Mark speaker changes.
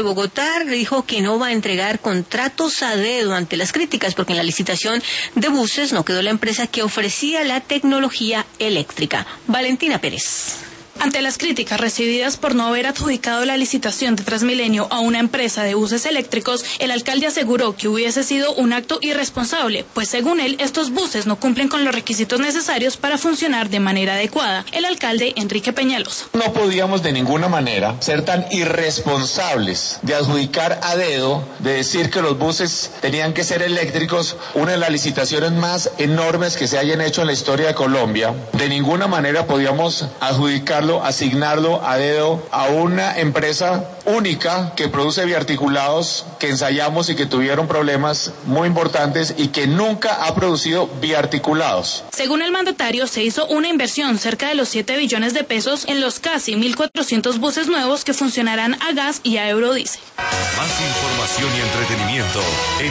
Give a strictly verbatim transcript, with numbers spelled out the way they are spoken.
Speaker 1: de Bogotá dijo que no va a entregar contratos a dedo ante las críticas, porque en la licitación de buses no quedó la empresa que ofrecía la tecnología eléctrica. Valentina Pérez.
Speaker 2: Ante las críticas recibidas por no haber adjudicado la licitación de Transmilenio a una empresa de buses eléctricos, el alcalde aseguró que hubiese sido un acto irresponsable, pues según él, estos buses no cumplen con los requisitos necesarios para funcionar de manera adecuada. El alcalde Enrique Peñalosa.
Speaker 3: No podíamos de ninguna manera ser tan irresponsables de adjudicar a dedo, de decir que los buses tenían que ser eléctricos, una de las licitaciones más enormes que se hayan hecho en la historia de Colombia. De ninguna manera podíamos adjudicarlo, asignarlo a dedo a una empresa única que produce biarticulados, que ensayamos y que tuvieron problemas muy importantes y que nunca ha producido biarticulados.
Speaker 2: Según el mandatario, se hizo una inversión cerca de los siete billones de pesos en los casi mil cuatrocientos buses nuevos que funcionarán a gas y a eurodiesel.
Speaker 4: Más información y entretenimiento en